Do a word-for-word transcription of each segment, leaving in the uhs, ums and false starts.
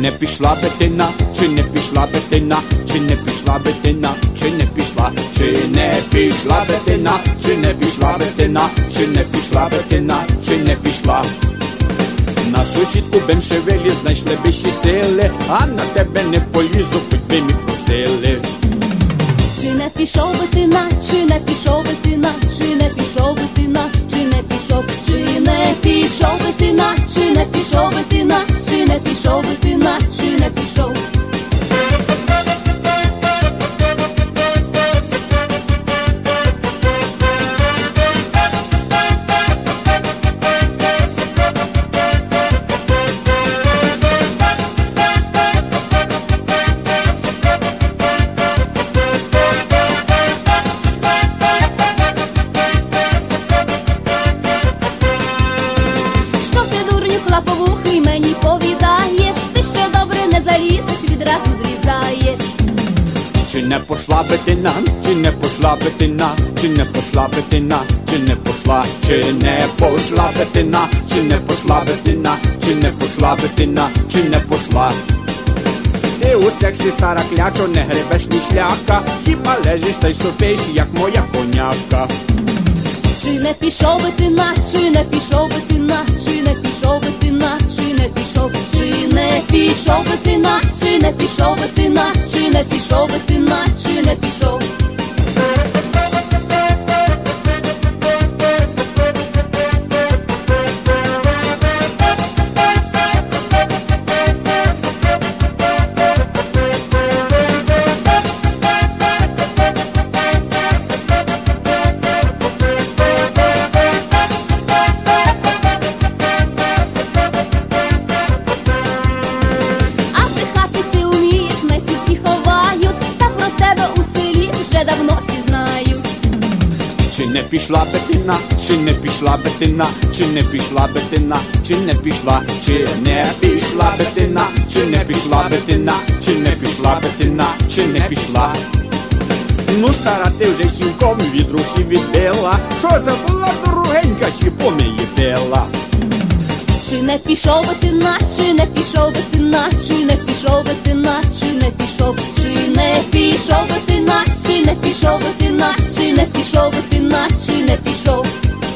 не пішла бетина, чи не пішла бетина, чи не пішла бетина, чи не пішла, чи не пішла бетина, чи не пішла бетина, чи не пішла бетина, чи не пішла. На сусідку Беншевелі знайшли більші сили, а на тебе не полізу, хоч би мі просили. Чи не пішов би ти на, чи не пішов би ти на, чи не пішов би ти на, чи не пішов, чи не пішов би ти на, чи не пішов би ти на, чи не пішов би ти на, чи не пішов. Клаповухий мені повідаєш, ти ще добре не залізеш, відразу злізаєш. Чи не пошла бетина, чи не пошла бетина, чи не пошла бетина, чи не пошла, чи не пошла бетина, чи не пошла бетина, чи не пошла бетина, чи не пошла. Ти у сексі стара клячо, не гребеш ні шляка, хіба лежиш та й сопиш, як моя коняка. Чи не пішов би ти на, чи не пішов би ти на, чи не пішов би ти на, чи не пішов, чи не пішов би ти на, чи не пішов би ти на, чи не пішов би ти на, чи не пішов. Давно всі знають. Чи не пішла бетина, чи не пішла бетина, чи не пішла бетина, чи не пішла, чи не пішла бетина, чи не пішла бетина, чи не пішла бетина, чи не пішла. Ну, стара, ти вже цілком від руші відбила, що забула дорогенька, чи помиї пила. Чи не пішов би ти на, чи не пішов би ти на, чи не пішов би ти на, чи не пішов, чи не пішов би ти на, чи не пішов би ти на, чи не пішов би ти на, чи не пішов.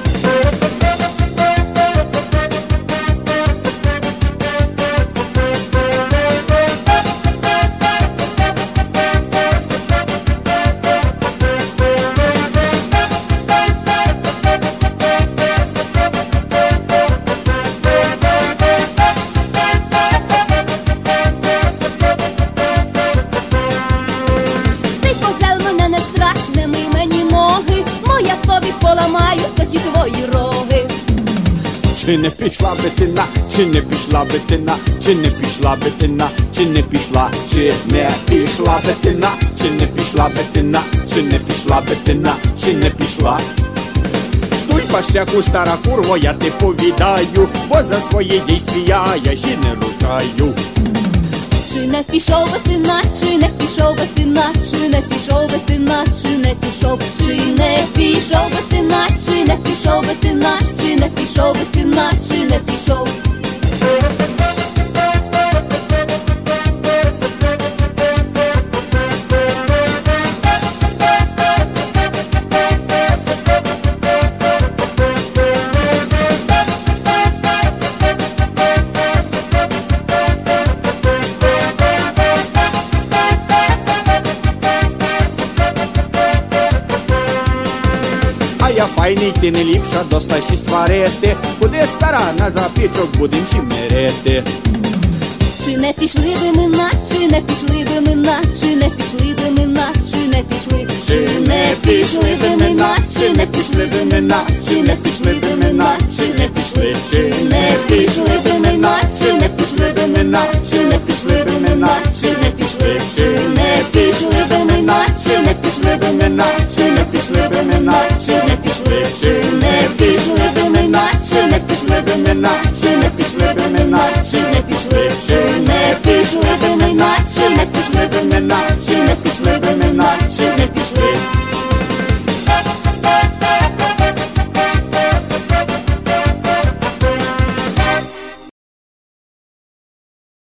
Я тобі поламаю тоді твої роги. Чи не пішла бетина, чи не пішла бетина, чи не пішла бетина, чи не пішла, чи не пішла бетина, чи не пішла бетина, чи не пішла бетина, чи не пішла. Стуй пащаку, стара курво, я ти повідаю, бо за свої дійствія я ще не рукаю. Чи не пішов би ти на, чи не пішов би ти на, чи не пішов би ти на, чи не пішов, чи не пішов би ти на, чи не пішов би ти на, чи не пішов би ти на, чи не пішов. Я файний, ти не ліпша, достай сварити, куди стара, на запічок будем ще мирити. Чи не пішли би ми на, чи не пішли би ми на, чи не пішли би ми на, чи не пішли, чи не пішли би ми на, чи не пішли би ми на, чи не пішли би ми на, чи не пішли, чи не пішли би ми на, чи не пішли би ми на, чи не пішли би ми на, чи не пішли, чи не пішли би ми на, чи не пішли би ми на, чи не пішли би ми на, чи не пішли, чи не пішли би ми на, чи не пішли би ми на, чи не пішли би ми на, чи не пішли, чи